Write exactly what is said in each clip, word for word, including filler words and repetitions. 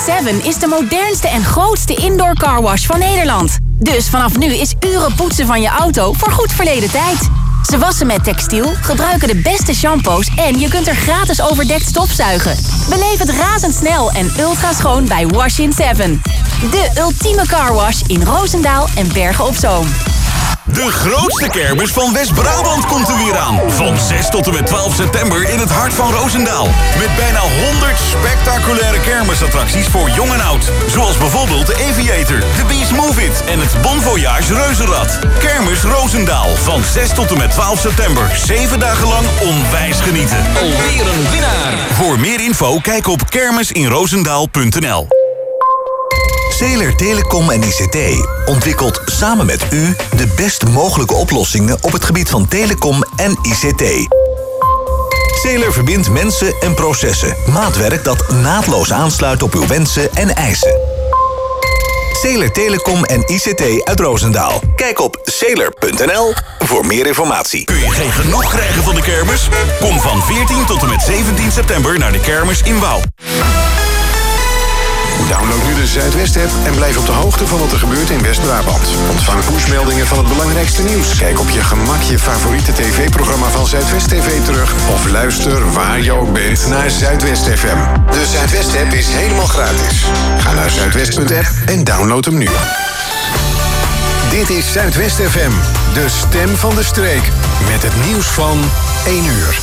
zeven is de modernste en grootste indoor carwash van Nederland. Dus vanaf nu is uren poetsen van je auto voor goed verleden tijd. Ze wassen met textiel, gebruiken de beste shampoos en je kunt er gratis overdekt stofzuigen. Beleef het razendsnel en ultra schoon bij Wash in zeven. De ultieme carwash in Roosendaal en Bergen op Zoom. De grootste kermis van West-Brabant komt er weer aan. Van zes tot en met twaalf september in het hart van Roosendaal. Met bijna honderd spectaculaire kermisattracties voor jong en oud. Zoals bijvoorbeeld de Aviator, de Beast Move It en het Bon Voyage Reuzenrad. Kermis Roosendaal van zes tot en met twaalf september. Zeven dagen lang onwijs genieten. Alweer een winnaar. Voor meer info kijk op kermisinroosendaal punt n l. Zeeler Telecom en I C T ontwikkelt samen met u de best mogelijke oplossingen op het gebied van telecom en I C T. Zeeler verbindt mensen en processen. Maatwerk dat naadloos aansluit op uw wensen en eisen. Zeeler Telecom en I C T uit Roosendaal. Kijk op zeeler punt n l voor meer informatie. Kun je geen genoeg krijgen van de kermis? Kom van veertien tot en met zeventien september naar de kermis in Wouw. Download nu de Zuidwest-app en blijf op de hoogte van wat er gebeurt in West-Brabant. Ontvang pushmeldingen van het belangrijkste nieuws. Kijk op je gemak je favoriete tv-programma van Zuidwest T V terug. Of luister waar je ook bent naar Zuidwest F M. De Zuidwest-app is helemaal gratis. Ga naar zuidwest punt app en download hem nu. Dit is Zuidwest F M, de stem van de streek. Met het nieuws van één uur.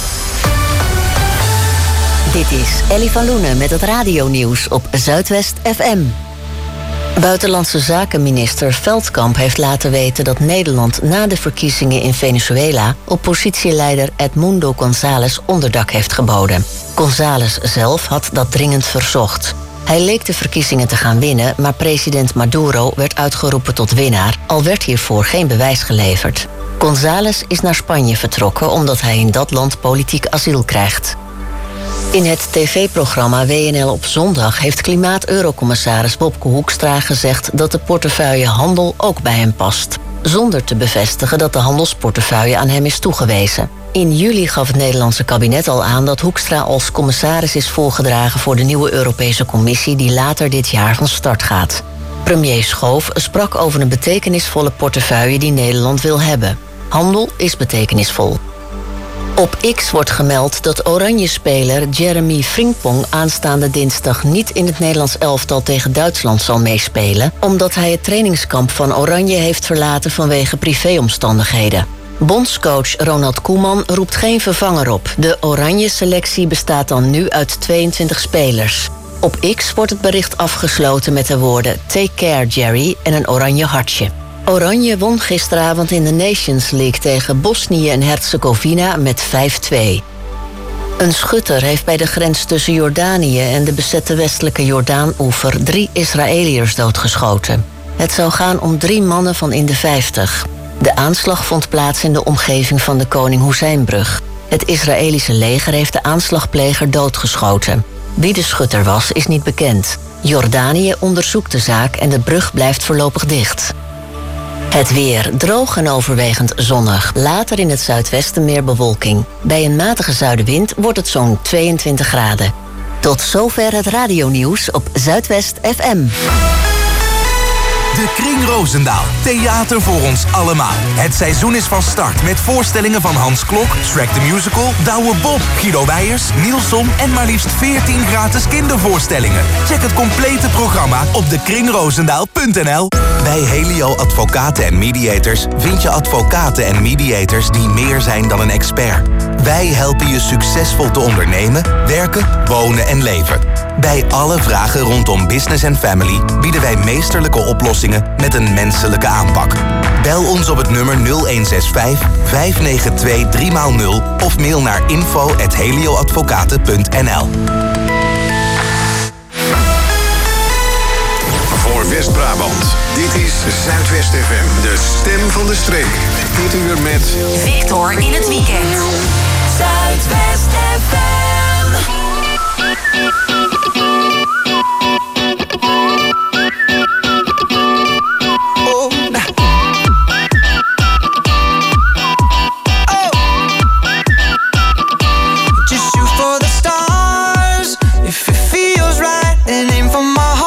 Dit is Ellie van Loenen met het radionieuws op Zuidwest F M. Buitenlandse zakenminister Veldkamp heeft laten weten dat Nederland na de verkiezingen in Venezuela oppositieleider Edmundo González onderdak heeft geboden. González zelf had dat dringend verzocht. Hij leek de verkiezingen te gaan winnen, maar president Maduro werd uitgeroepen tot winnaar, al werd hiervoor geen bewijs geleverd. González is naar Spanje vertrokken omdat hij in dat land politiek asiel krijgt. In het tv-programma W N L op zondag heeft klimaat-eurocommissaris Wopke Hoekstra gezegd dat de portefeuille handel ook bij hem past, zonder te bevestigen dat de handelsportefeuille aan hem is toegewezen. In juli gaf het Nederlandse kabinet al aan dat Hoekstra als commissaris is voorgedragen voor de nieuwe Europese Commissie die later dit jaar van start gaat. Premier Schoof sprak over een betekenisvolle portefeuille die Nederland wil hebben. Handel is betekenisvol. Op X wordt gemeld dat Oranje-speler Jeremy Frimpong aanstaande dinsdag niet in het Nederlands elftal tegen Duitsland zal meespelen, omdat hij het trainingskamp van Oranje heeft verlaten vanwege privéomstandigheden. Bondscoach Ronald Koeman roept geen vervanger op. De Oranje-selectie bestaat dan nu uit tweeëntwintig spelers. Op X wordt het bericht afgesloten met de woorden "Take care, Jerry" en een oranje hartje. Oranje won gisteravond in de Nations League tegen Bosnië en Herzegovina met vijf twee. Een schutter heeft bij de grens tussen Jordanië en de bezette westelijke Jordaan-oever drie Israëliërs doodgeschoten. Het zou gaan om drie mannen van in de vijftig. De aanslag vond plaats in de omgeving van de Koning Hoeseinbrug. Het Israëlische leger heeft de aanslagpleger doodgeschoten. Wie de schutter was, is niet bekend. Jordanië onderzoekt de zaak en de brug blijft voorlopig dicht. Het weer droog en overwegend zonnig. Later in het zuidwesten meer bewolking. Bij een matige zuidenwind wordt het zo'n tweeëntwintig graden. Tot zover het radionieuws op Zuidwest F M. De Kring Roosendaal. Theater voor ons allemaal. Het seizoen is van start met voorstellingen van Hans Klok, Shrek the Musical, Douwe Bob, Guido Weijers, Nielson en maar liefst veertien gratis kindervoorstellingen. Check het complete programma op de kring roosendaal punt n l. Bij Helio Advocaten en Mediators vind je advocaten en mediators die meer zijn dan een expert. Wij helpen je succesvol te ondernemen, werken, wonen en leven. Bij alle vragen rondom business en family bieden wij meesterlijke oplossingen met een menselijke aanpak. Bel ons op het nummer nul een zes vijf, vijf negen twee, drie nul of mail naar info at helioadvocaten punt n l. Voor West-Brabant, dit is Zuidwest F M, de stem van de streek. Dit uur met Victor in het weekend. Zuidwest F M. Oh, nah. Oh. Just shoot for the stars. If it feels right, and aim for my heart.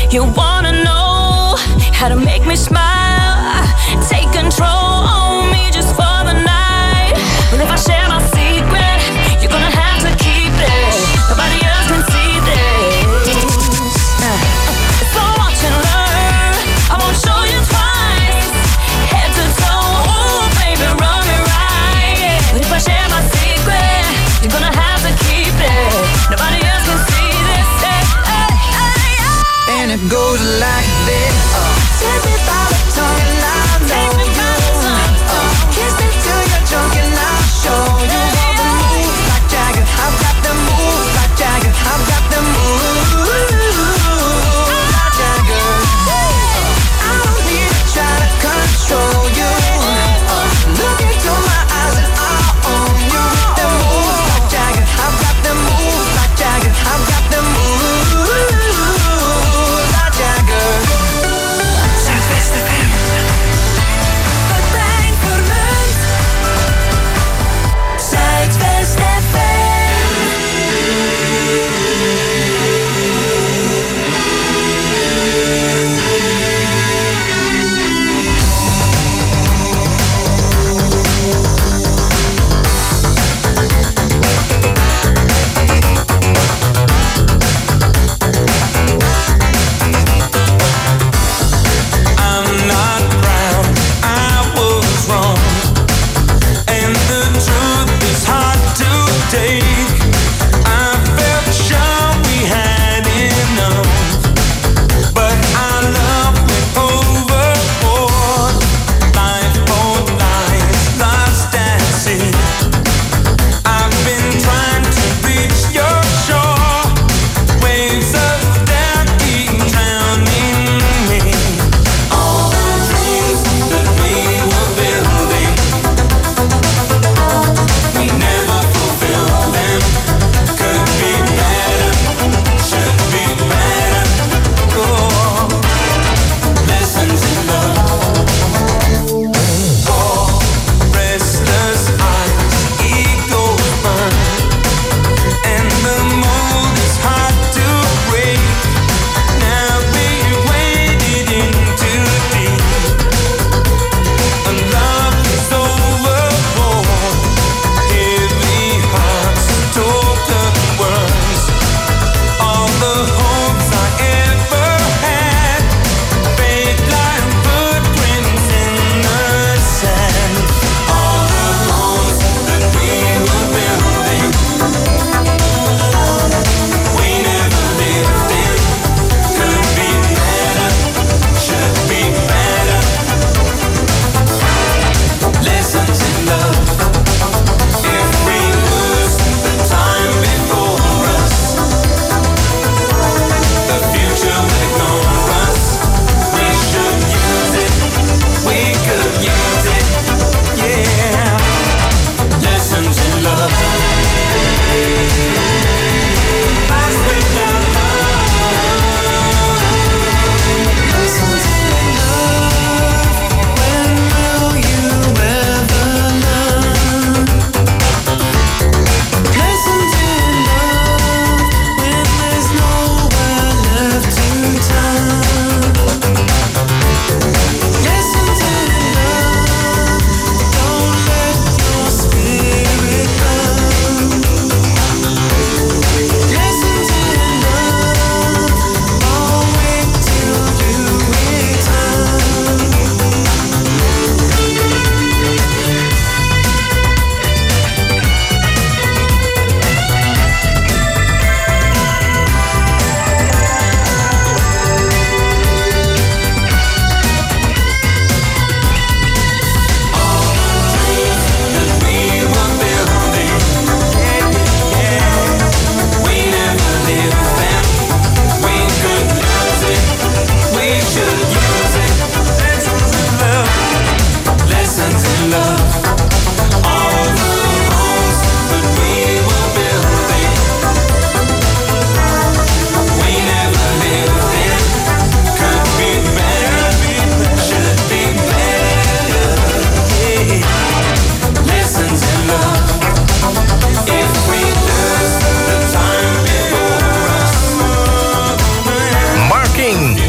You wanna know how to make me smile? Take control on me just for the night. But if I share my secret, you're gonna have to keep it. Nobody else can see this. So watch and learn. I won't show you twice. Head to toe, oh baby, run me right. But if I share my secret, you're gonna have to keep it. Nobody else can see this. Hey, hey, hey, hey. And it goes like this. Take me by the tongue and I know you. Kiss me till you're drunk and I'll show you all the moves like Jagger. I've got the moves like Jagger. I've got the moves like Jagger. I don't need to try to control you. Look into my eyes and I'll own you. The moves like Jagger. I've got the moves like Jagger. I've got the moves like Jagger.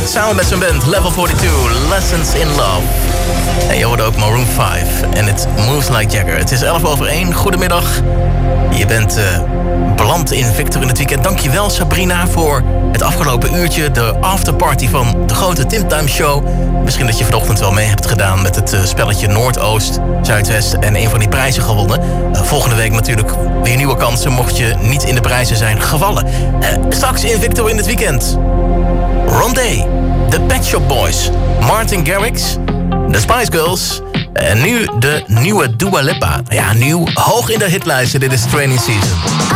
samen met zijn band Level forty-two, Lessons in Love. En je hoorde ook Maroon vijf en It Moves Like Jagger. Het is elf over één, goedemiddag. Je bent uh, beland in Victor in het weekend. Dankjewel Sabrina voor het afgelopen uurtje. De afterparty van de grote Tim Time Show. Misschien dat je vanochtend wel mee hebt gedaan met het uh, spelletje Noordoost, Zuidwest en een van die prijzen gewonnen. Uh, volgende week natuurlijk weer nieuwe kansen mocht je niet in de prijzen zijn gevallen. Uh, straks in Victor in het weekend. Rondé, The Pet Shop Boys, Martin Garrix, The Spice Girls en nu de nieuwe Dua Lipa. Ja, nieuw, hoog in de hitlijsten. Dit is Training Season.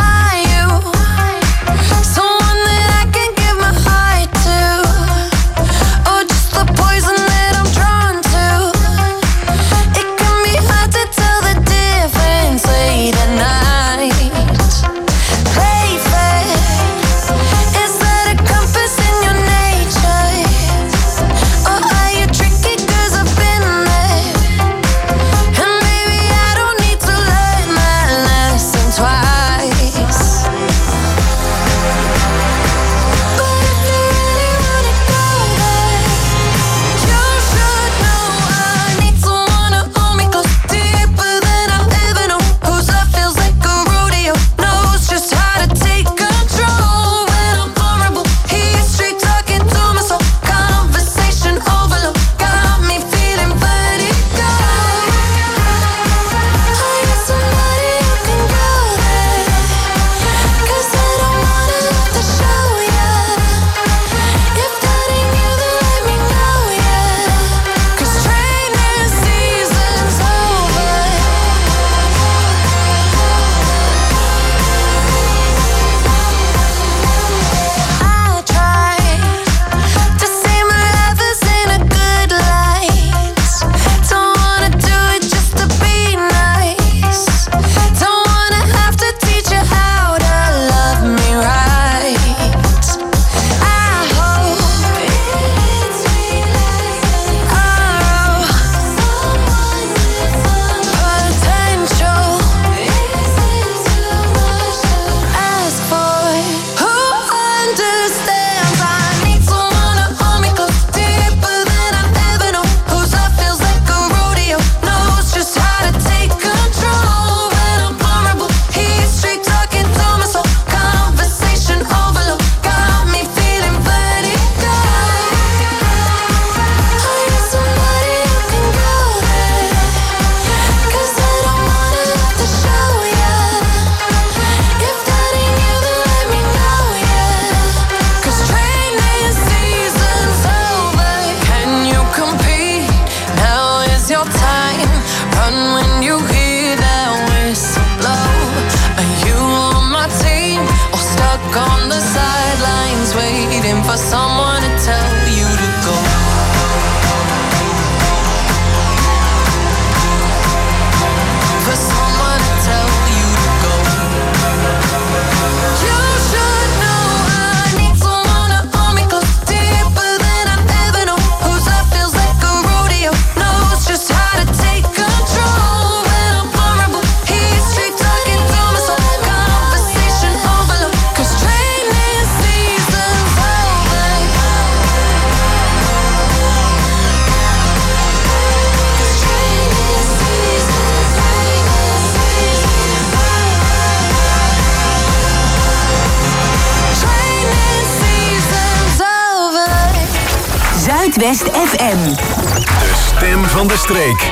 Zuidwest F M. De stem van de streek.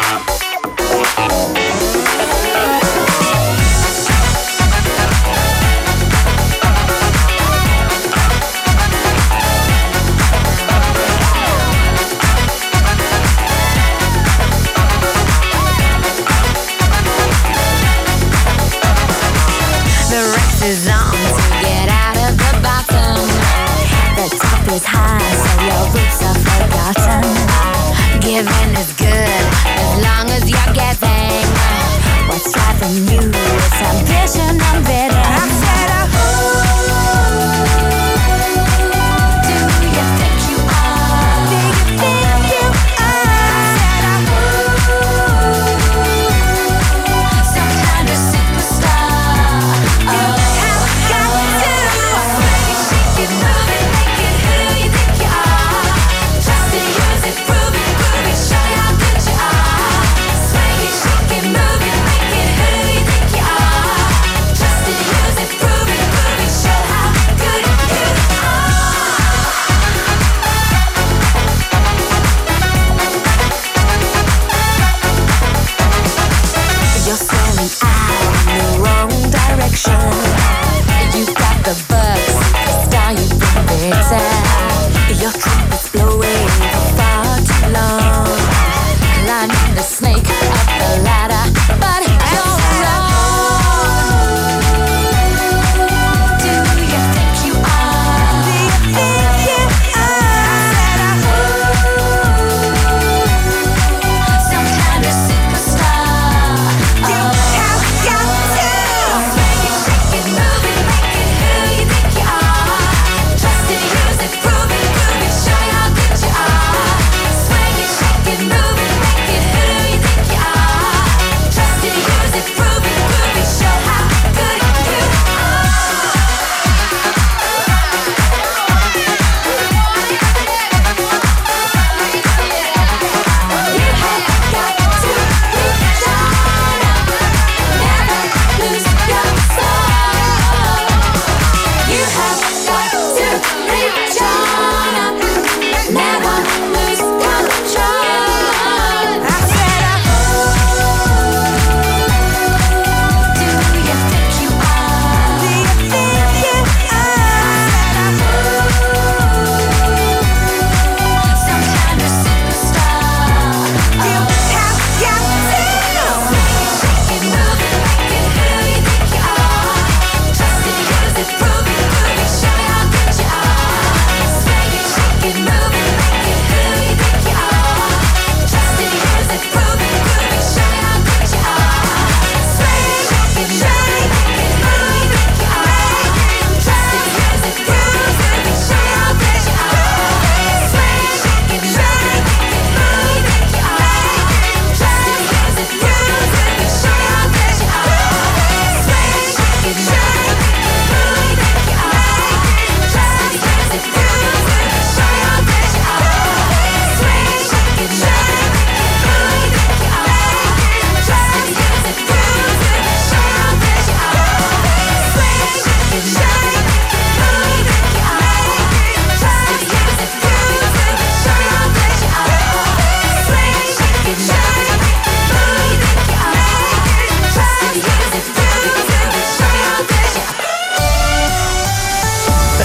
The race is on to get out of the bottom. The top is high, so your roots are forgotten. Giving is good.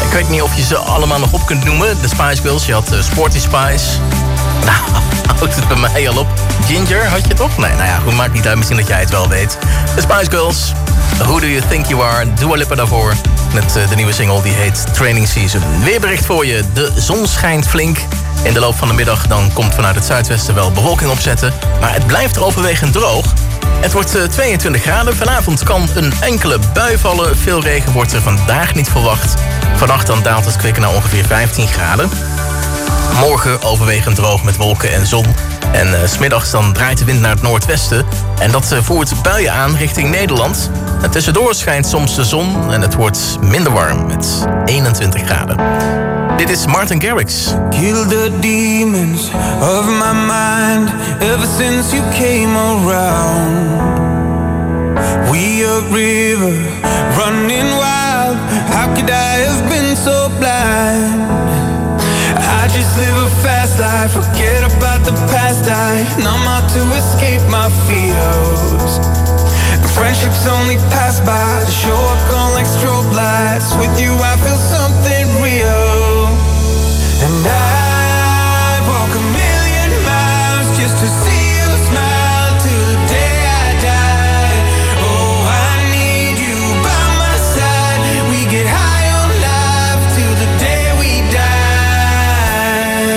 Ik weet niet of je ze allemaal nog op kunt noemen. De Spice Girls, je had uh, Sporty Spice. Nou, houdt het bij mij al op. Ginger, had je toch? Nee, nou ja, goed, maakt niet uit. Misschien dat jij het wel weet. De Spice Girls, Who Do You Think You Are? Dua Lipa daarvoor. Met uh, de nieuwe single, die heet Training Season. Weerbericht voor je. De zon schijnt flink. In de loop van de middag dan komt vanuit het zuidwesten wel bewolking opzetten. Maar het blijft er overwegend droog. Het wordt uh, tweeëntwintig graden. Vanavond kan een enkele bui vallen. Veel regen wordt er vandaag niet verwacht. Vannacht dan daalt het kwik naar ongeveer vijftien graden. Morgen overwegend droog met wolken en zon. En uh, 's middags dan draait de wind naar het noordwesten. En dat uh, voert buien aan richting Nederland. En tussendoor schijnt soms de zon. En het wordt minder warm met eenentwintig graden. Dit is Martin Garrix. Kill the demons of my mind ever since you came around. We a river running wild. How could I have been so blind? I just live a fast life, forget about the past. I numb out to escape my fears. Friendships only pass by to show up on like strobe lights. With you I feel something real. And I'd walk a million miles just to see you smile till the day I die. Oh, I need you by my side. We get high on life till the day we die.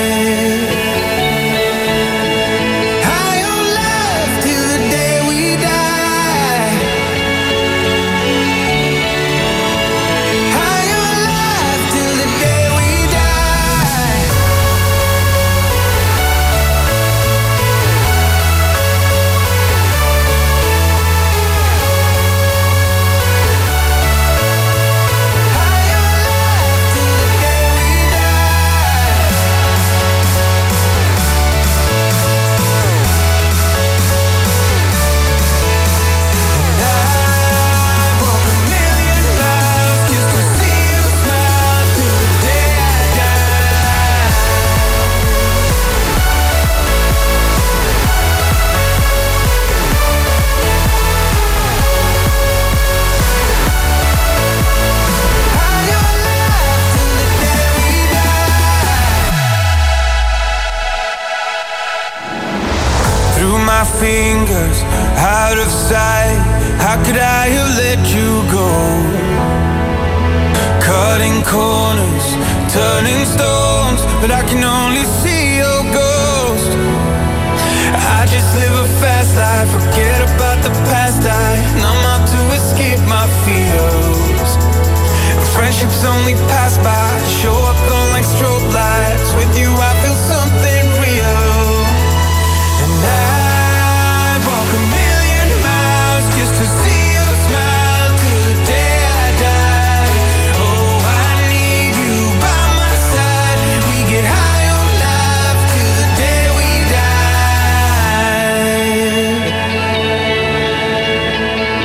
High on life till the day we die. High on life till the day we die. Through my fingers, out of sight. How could I have let you go? Cutting corners, turning stones, but I can only see your ghost. I just live a fast life, forget about the past. I numb out to escape my fears. Friendships only pass by, show up on like strobe lights. With you I feel something real. And I'd walk a million miles just to see you smile till the day I die. Oh, I need you by my side. We get high on life till the day we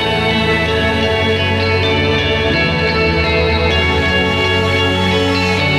die.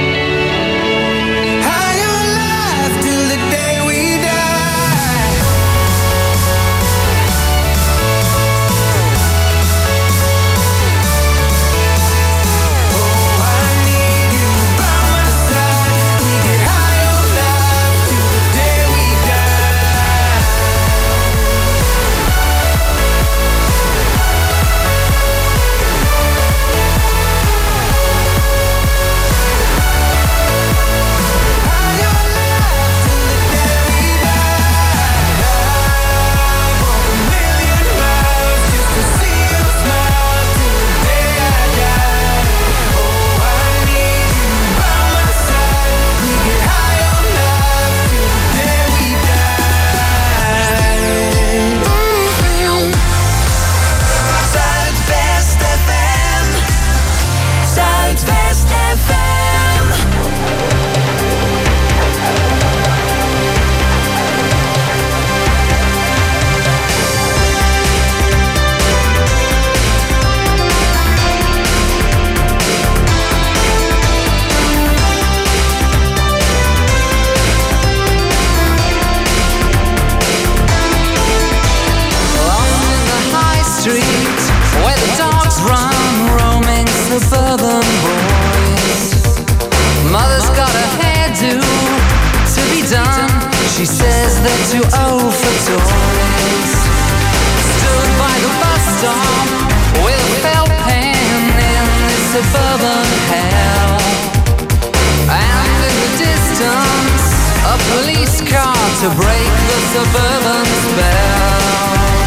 too old for toys. Stood by the bus stop with a felt pen in this suburban hell. And in the distance, a police car to break the suburban spell.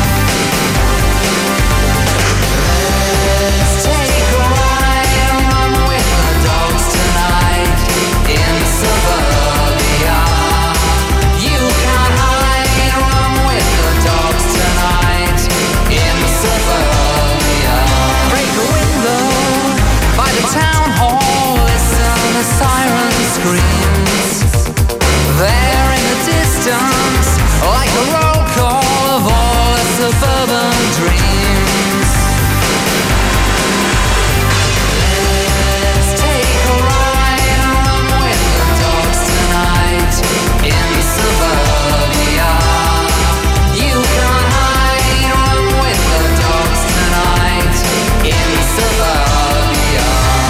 Let's take a ride and run with the dogs tonight in suburbia. You can't hide and run with the dogs tonight in suburbia. Break a window by the town hall, listen as siren screams. There in the distance, like a roll call of all the suburban dreams. Let's take a ride and run with the dogs tonight in suburbia. You can't hide and run with the dogs tonight in suburbia.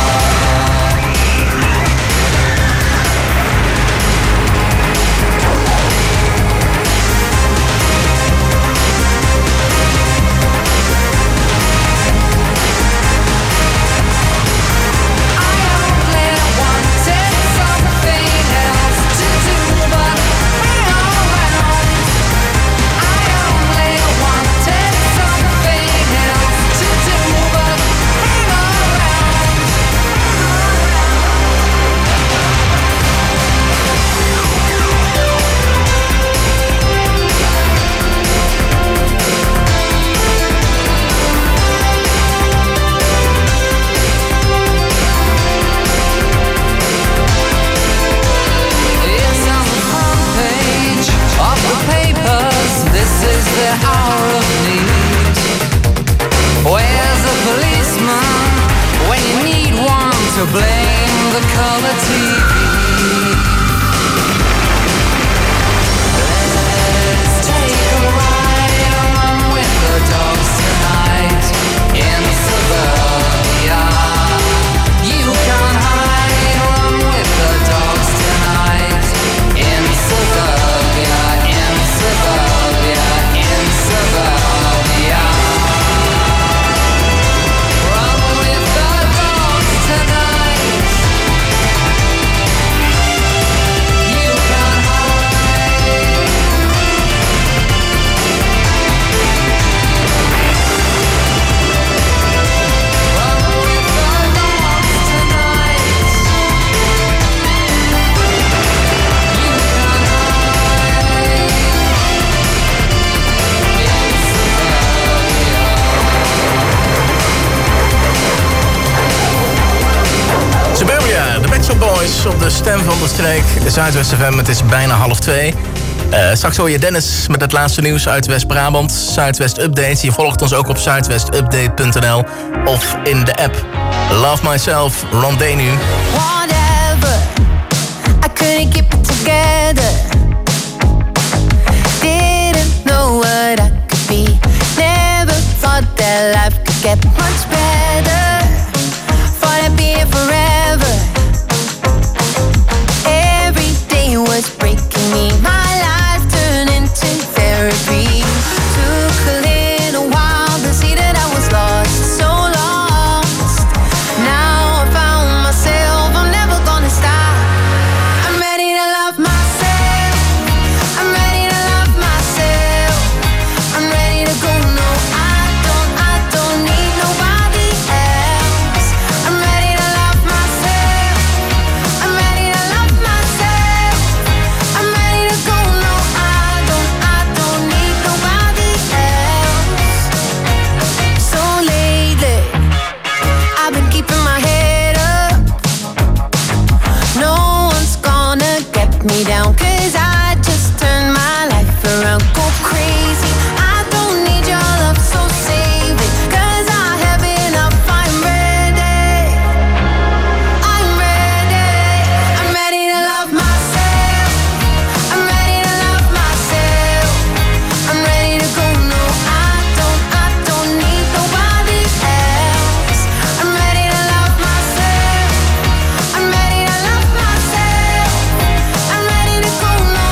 To blame the color T V. Let's take a ride and run with the dogs tonight in suburbia. You can't hide and run with the dogs tonight in suburbia, in suburbia, in suburbia. Run with the dogs tonight. Suburbia, de Pet Shop Boys op de stem van de streek. Zuidwest F M, het is bijna half twee. Uh, straks hoor je Dennis met het laatste nieuws uit West-Brabant. Zuidwest Update. Je volgt ons ook op zuidwestupdate punt n l of in de app. Love Myself, Rondenu. Whatever, I couldn't keep it together. Didn't know what I could be. Never thought that life could get much better. Thought I'd be here forever. Every day was breaking me. My life turned into therapy. Took a little while to see that I was lost, so lost. Now I found myself, I'm never gonna stop. I'm ready to love myself. I'm ready to love myself. I'm ready to go, no, I don't, I don't need nobody else. I'm ready to love myself. I'm ready to love myself. I'm ready to go, no, I don't, I don't need nobody else. So lately, I've been keeping my head up. No one's gonna get me down, 'cause I just turned my life around. Go crazy, I don't need your love, so save it, 'cause I have enough. I'm ready, I'm ready. I'm ready to love myself. I'm ready to love myself. I'm ready to go, no, I don't, I don't need nobody else. I'm ready to love myself. I'm ready to love myself. I'm ready to go, no,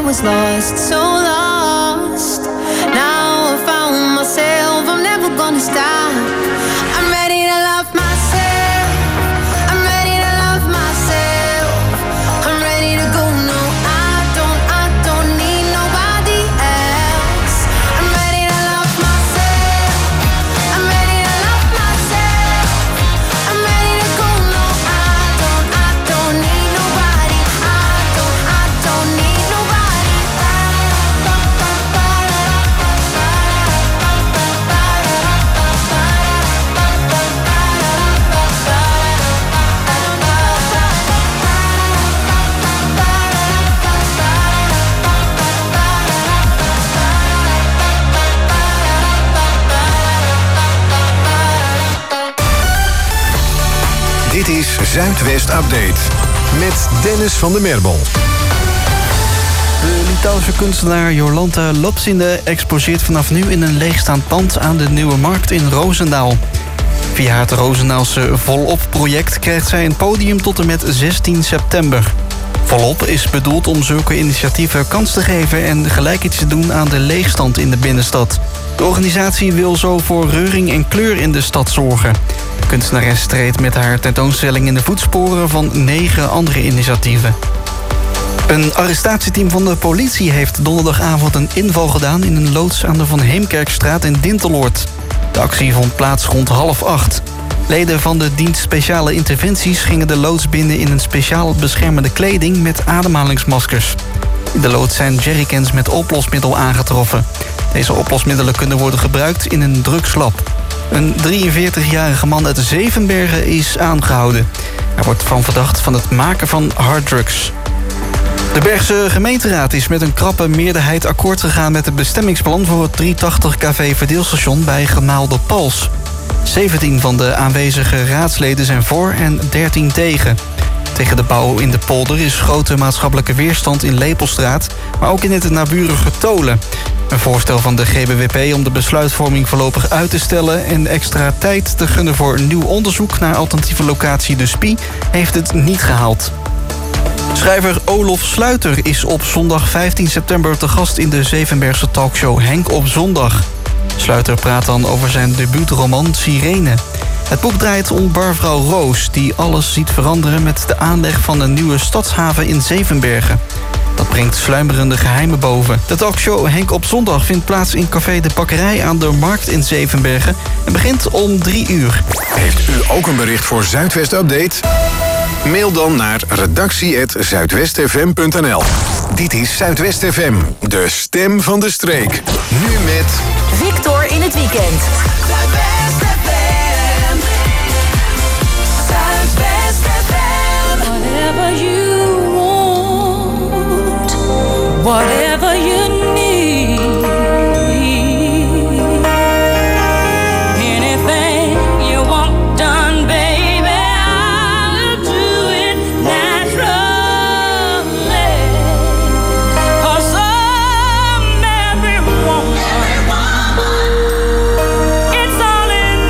was lost, so lost. Now I found myself, I'm never gonna stop. I'm ready to love myself. I'm ready to love myself. I'm ready to go. No, I don't, I don't need nobody else. I'm ready to love myself. I'm ready to love myself. I'm ready to go. No, I don't, I don't need nobody. I don't, I don't need nobody. Dit is Zuidwest Update met Dennis van der Merbel. De Litouwse kunstenaar Jolanta Lopsinde exposeert vanaf nu in een leegstaand pand aan de Nieuwe Markt in Roosendaal. Via het Roosendaalse Volop-project krijgt zij een podium tot en met zestien september. Volop is bedoeld om zulke initiatieven kans te geven en gelijk iets te doen aan de leegstand in de binnenstad. De organisatie wil zo voor reuring en kleur in de stad zorgen. De kunstenares treedt met haar tentoonstelling in de voetsporen van negen andere initiatieven. Een arrestatieteam van de politie heeft donderdagavond een inval gedaan in een loods aan de Van Heemkerkstraat in Dinteloord. De actie vond plaats rond half acht. Leden van de dienst speciale interventies gingen de loods binnen in een speciaal beschermende kleding met ademhalingsmaskers. In de loods zijn jerrycans met oplosmiddel aangetroffen. Deze oplosmiddelen kunnen worden gebruikt in een drugslab. Een drieënveertigjarige man uit Zevenbergen is aangehouden. Hij wordt van verdacht van het maken van harddrugs. De Bergse gemeenteraad is met een krappe meerderheid akkoord gegaan met het bestemmingsplan voor het driehonderdtachtig kV verdeelstation bij Gemaalde Pals. zeventien van de aanwezige raadsleden zijn voor en dertien tegen. Tegen de bouw in de polder is grote maatschappelijke weerstand in Lepelstraat, maar ook in het naburige Tolen. Een voorstel van de G B W P om de besluitvorming voorlopig uit te stellen en extra tijd te gunnen voor een nieuw onderzoek naar alternatieve locatie De Spie heeft het niet gehaald. Schrijver Olof Sluiter is op zondag vijftien september te gast in de Zevenbergse talkshow Henk op Zondag. Sluiter praat dan over zijn debuutroman Sirene. Het boek draait om barvrouw Roos, die alles ziet veranderen met de aanleg van een nieuwe stadshaven in Zevenbergen. Dat brengt sluimerende geheimen boven. De talkshow Henk op Zondag vindt plaats in Café de Bakkerij aan de Markt in Zevenbergen en begint om drie uur. Heeft u ook een bericht voor Zuidwest Update? Mail dan naar redactie at zuidwestfm punt n l. Dit is Zuidwest F M, de stem van de streek. Nu met Victor in het weekend. Zuidwest F M. Zuidwest F M. Whatever you want, whatever you need, anything you want done, baby, I'll do it naturally. 'Cause I'm every woman, it's all in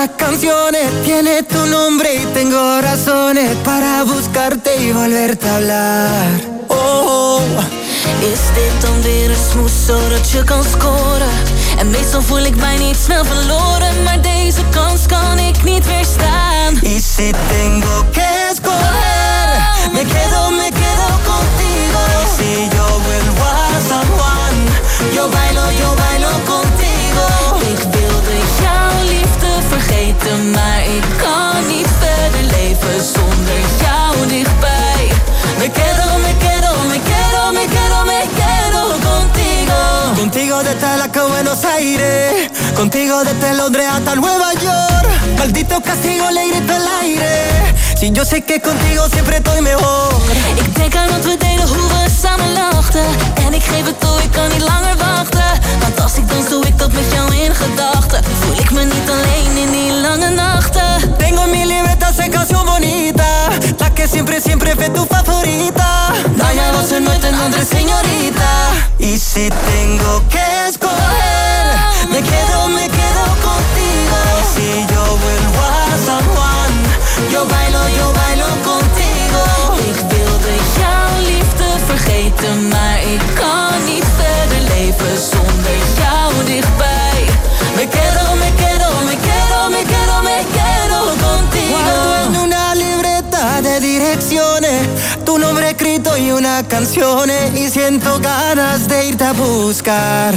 una canción, tiene tu nombre y tengo razones para buscarte y volverte a hablar. Oh, is dit dan weer een smoes zodat je kan scoren? En meestal voel ik mij niet snel verloren, maar deze kans kan ik niet weerstaan. Y si tengo que escoger, me quedo, me quedo contigo. Y si yo vuelvo a San Juan, yo bailo, yo bailo contigo. Ik wilde jouw liefde vergeten, maar ik kan niet verder leven zonder jou dichtbij. Me quedo, me quedo, me quedo, me quedo, me quedo contigo. Contigo desde la que Buenos Aires, contigo desde Londres hasta Nueva York. Maldito castigo, le grito al aire. Si yo sé que contigo siempre estoy mejor. Ik denk aan wat we deden, hoe we samen lachten. En ik geef het toe, ik kan niet langer wachten. Want als ik dans, doe ik dat met jou in gedachten. Voel ik me niet alleen in die lange nachten. Tengo mi libertad, en canción bonita, la que siempre, siempre fue tu favorita. Dañados en nuestra nombre, señorita. Y si tengo que escoger, me quedo, me quedo contigo. Si yo vuelvo a San Juan, yo bailo, yo bailo contigo. Ik wilde jouw liefde vergeten, maar ik kan niet verder leven zonder jou dichtbij. Me quedo, me quedo, me quedo, me quedo, me quedo contigo. Guardo en una libreta de direcciones tu nombre escrito y una canción, y siento ganas de irte a buscar.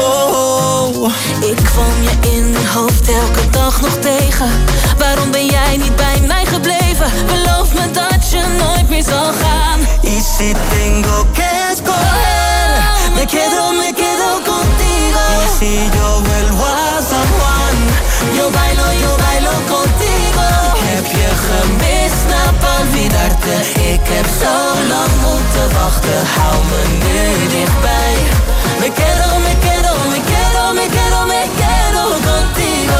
Oh, ik kwam je in mijn hoofd elke dag nog tegen. Waarom ben jij niet bij mij gebleven? Beloof me dat je nooit meer zal gaan. Y si tengo que escoger, me quedo, me quedo contigo. Y si yo vuelvo a San Juan, yo bailo, yo bailo contigo. Heb je gemist na olvidarte? Ik heb zo lang moeten wachten, hou me nu dichtbij. Me quedo, me quedo, me quedo, me quedo, me quedo contigo.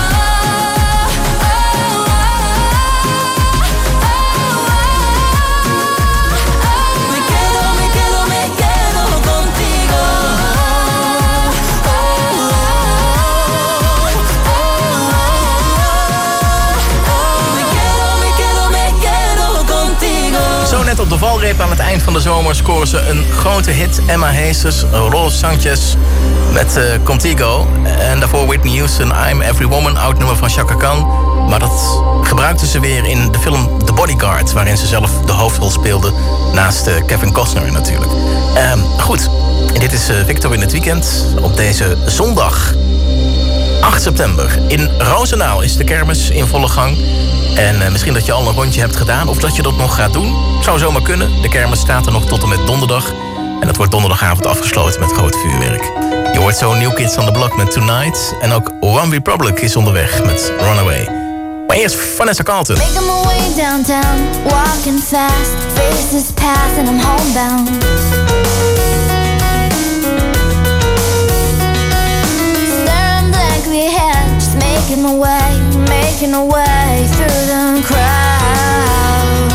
Zo net op de valreep aan het eind van de zomer scoren ze een grote hit. Emma Hayes, Rolf Sanchez met uh, Contigo. En daarvoor Whitney Houston, I'm Every Woman, oud nummer van Chaka Khan. Maar dat gebruikten ze weer in de film The Bodyguard, waarin ze zelf de hoofdrol speelde, naast uh, Kevin Costner natuurlijk. Uh, goed, en dit is uh, Victor in het weekend op deze zondag acht september. In Roosendaal is de kermis in volle gang. En uh, misschien dat je al een rondje hebt gedaan of dat je dat nog gaat doen. Zou zomaar kunnen. De kermis staat er nog tot en met donderdag. En dat wordt donderdagavond afgesloten met groot vuurwerk. Je hoort zo New Kids on the Block met Tonight. En ook One Republic is onderweg met Runaway. Maar eerst Vanessa Carlton. Making my way downtown, walking fast. Faces pass and I'm homebound. Staring blankly ahead, just making my way, making my way through the crowd.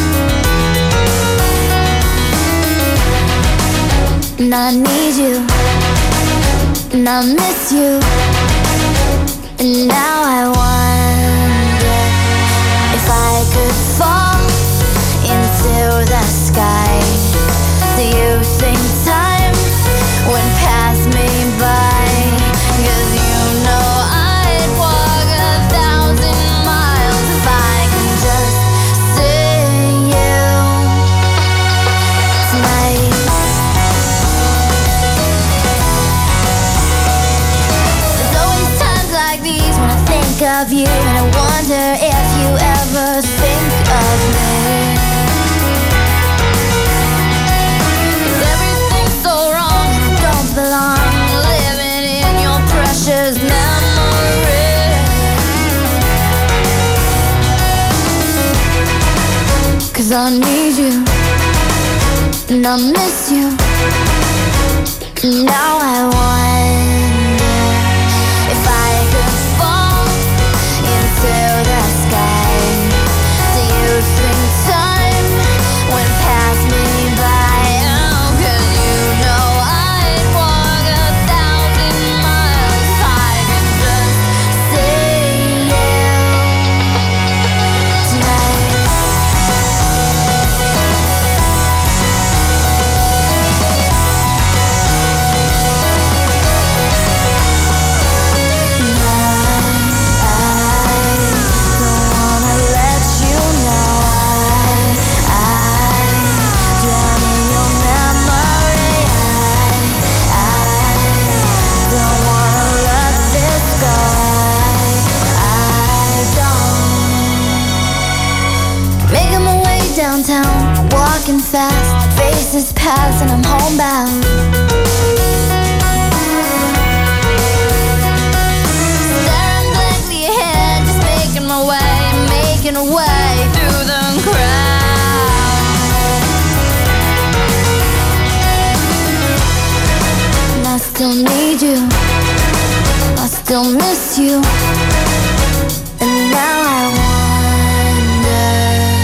And I need you, and I miss you, and now I wonder if I could fall into the sky. Do you think time would pass me by? 'Cause you know I'd walk a thousand miles if I can just see you tonight. There's always times like these when I think of you, and I wonder if you ever think of me. 'Cause everything's so wrong and I don't belong, living in your precious memory. 'Cause I need you and I miss you, and now I wonder if I could fall into the sky. Do you think time would pass me by? Oh, 'cause you know I'd walk a thousand miles if I could just see you. walking fast, faces pass and I'm homebound. Staring blankly ahead, just making my way, making a way through the crowd. And I still need you, I still miss you. And now I wonder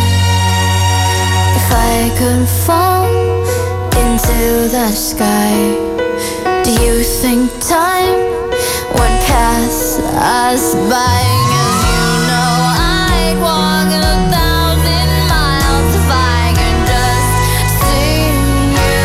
if I could fall into the sky. Do you think time would pass us by? 'Cause you know I'd walk a thousand miles if I could just see you.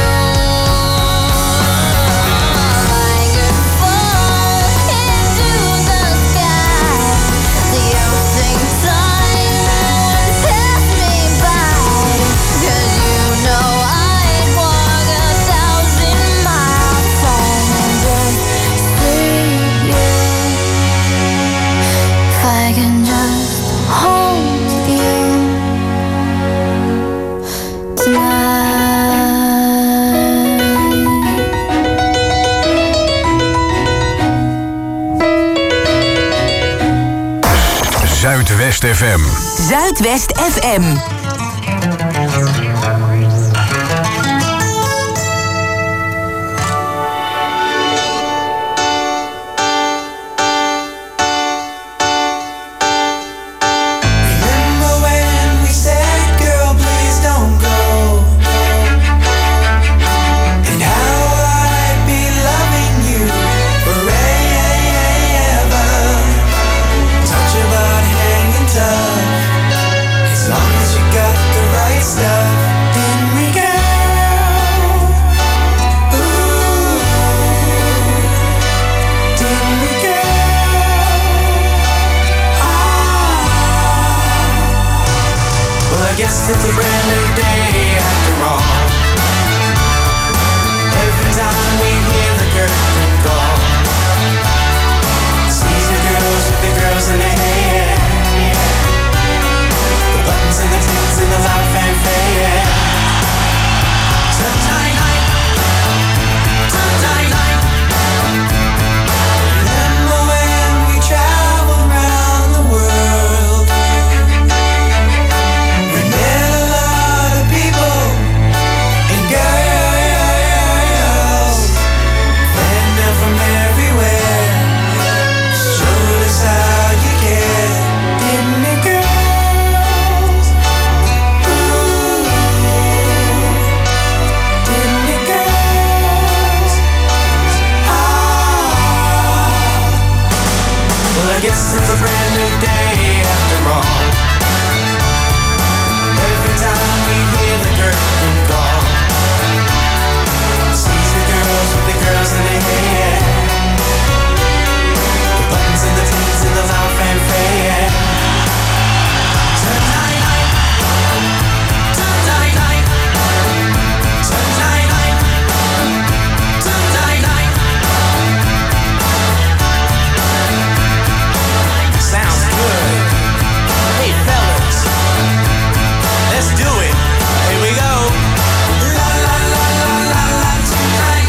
If I could fall into the sky, do you think time would pass me by? 'Cause you know I'd walk a thousand miles if I could just see you. If I can just hold you tonight. Zuidwest F M. Zuidwest F M. Remember when we said, girl, please don't go? And how I'd be loving you forever. Talked about hanging tough, as long as you got the right stuff. Didn't we, girl? Ooh, didn't we, girl? Ah. Well, I guess it's a brand new day after all. Every time we hear the curtain call, sees the girls with the girls in their hair, the buttons and the tins and the loud fanfare. Tonight, tonight, remember when we traveled round the world? We met a lot of people and girls, and they're from everywhere. Showed us how you care, didn't it, girls? Ooh, didn't it, girls? Ah. Well, I guess it's a brand new day after all. Every time we hear the curtain call, sees the girls with the girls in their hair, the buttons and the tins and the loud fanfare. Tonight, tonight, tonight, tonight. Sounds good. Hey fellas, let's do it. Here we go. La la la la la la tonight.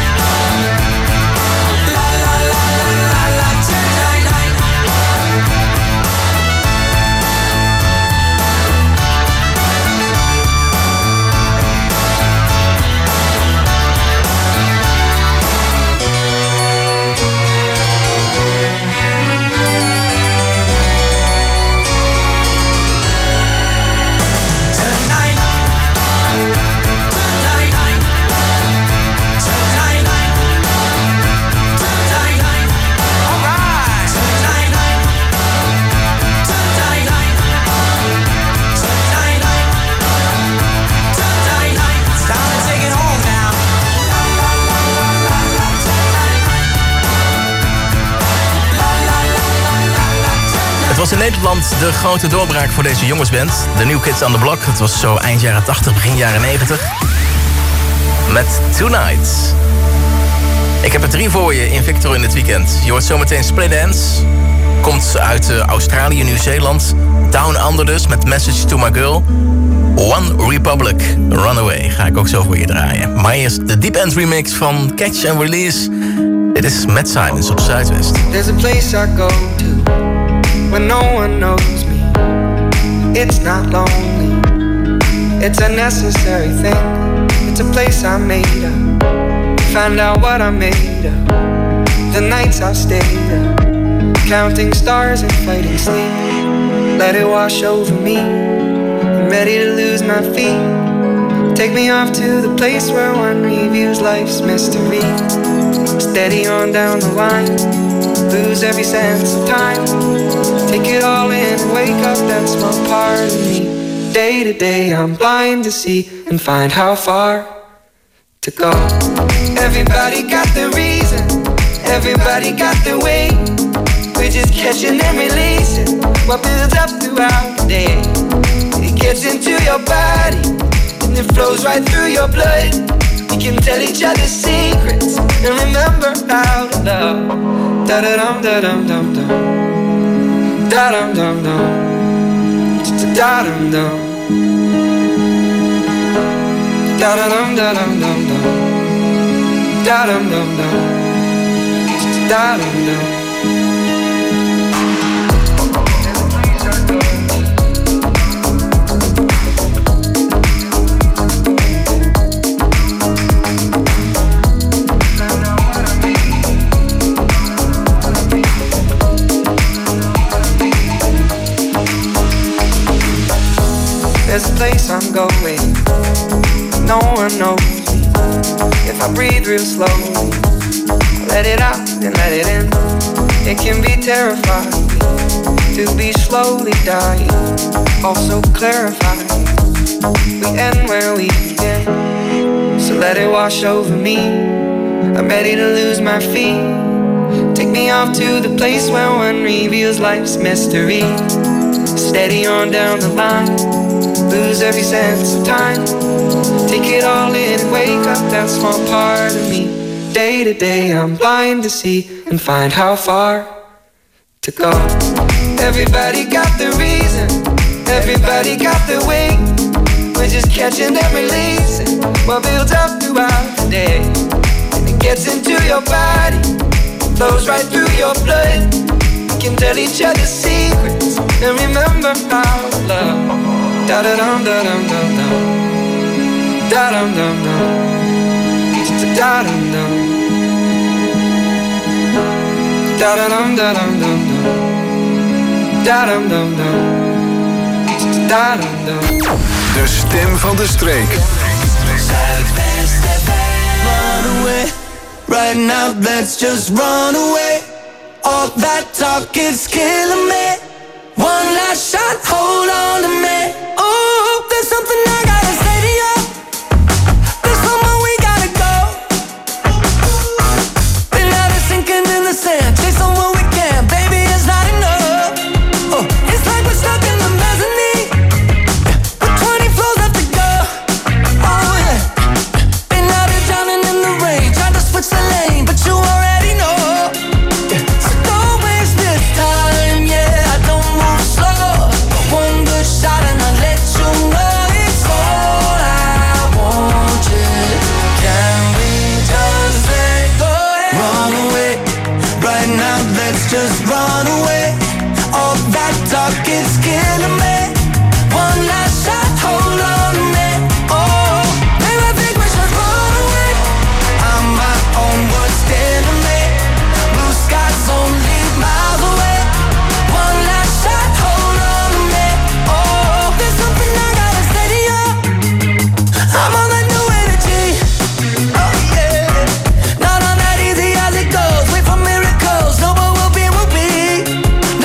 La la la la la la tonight. Tonight, tonight, tonight, tonight. All right. Tonight, tonight, tonight, tonight. It's time to take it home now. La la la la la la tonight. La la la la la la tonight. Het was in Nederland de grote doorbraak voor deze jongensband. De New Kids on the Block. Het was zo eind jaren tachtig, begin jaren negentig. Met Tonight. Ik heb er drie voor je in Victor in het weekend. Je hoort zometeen Split Dance. Komt uit uh, Australië, Nieuw-Zeeland. Down Under dus met Message to My Girl. One Republic, Runaway. Ga ik ook zo voor je draaien. Maar eerst de Deep End remix van Catch and Release. Dit is Matt Simons op Zuidwest. There's a place I go to when no one knows me. It's not lonely, it's a necessary thing. It's a place I made up, find out what I'm made of. The nights I've stayed up, counting stars and fighting sleep. Let it wash over me, I'm ready to lose my feet. Take me off to the place where one reviews life's mystery. Steady on down the line, lose every sense of time. Take it all in and wake up that small part of me. Day to day I'm blind to see and find how far to go. Everybody got the reason, everybody got the way. We're just catching and releasing what builds up throughout the day. It gets into your body and it flows right through your blood. We can tell each other secrets and remember how to love. Da da dum da dum dum dum. Da dum dum dum. Da dum dum. Da da dum da dum dum dum. Da dum dum dum. Da dum dum. There's a place I'm going, no one knows me. If I breathe real slowly, let it out and let it in. It can be terrifying to be slowly dying, also clarifying. We end where we begin, so let it wash over me. I'm ready to lose my feet. Take me off to the place where one reveals life's mystery. Steady on down the line, lose every sense of time. Take it all in and wake up that small part of me. Day to day I'm blind to see and find how far to go. Everybody got the reason, everybody got the way. We're just catching and releasing what builds up throughout the day. And it gets into your body, flows right through your blood. We can tell each other secrets and remember how to love. Da da dum da dum dum dum. Da dum dum dum. Da dum dum. Da da dum da dum dum dum. Da dum dum dum. Da dum dum. De stem van de streek. Run away, right now let's just run away. All that talk is killing me. One last shot, hold on to me. Oh, there's something I gotta say to you. There's somewhere we gotta go. Been out of sinking in the sand, chase on what we can, baby, it's not enough. Oh, it's like we're stuck in the mezzanine, with twenty floors left to go. Oh yeah, been out of drowning in the rain, tried to switch the lane, but you already know. So don't waste this time, yeah, I don't move slow. One good shot and I'll let you know it's all I want you. Can we just let go? Run away, right now let's just run away. All that talk is killing me. One last shot, hold on to me. Oh, baby, I think we should run away. I'm my own worst enemy. Blue skies only miles away. One last shot, hold on to me. Oh, there's something I gotta say to you. I'm on that new energy. Oh yeah, not on that easy as it goes. Wait for miracles, know what will be will be.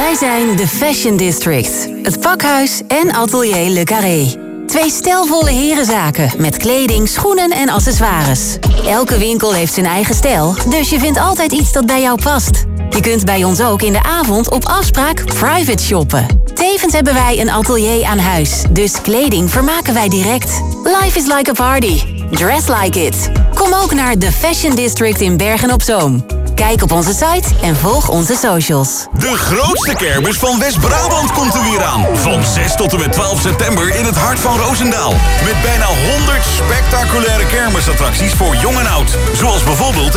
Wij zijn de Fashion District, het pakhuis en atelier Le Carré. Twee stijlvolle herenzaken met kleding, schoenen en accessoires. Elke winkel heeft zijn eigen stijl, dus je vindt altijd iets dat bij jou past. Je kunt bij ons ook in de avond op afspraak private shoppen. Tevens hebben wij een atelier aan huis, dus kleding vermaken wij direct. Life is like a party. Dress like it. Kom ook naar The Fashion District in Bergen-op-Zoom. Kijk op onze site en volg onze socials. De grootste kermis van West-Brabant komt er weer aan. Van zes tot en met twaalf september in het hart van Roosendaal. Met bijna honderd spectaculaire kermisattracties voor jong en oud. Zoals bijvoorbeeld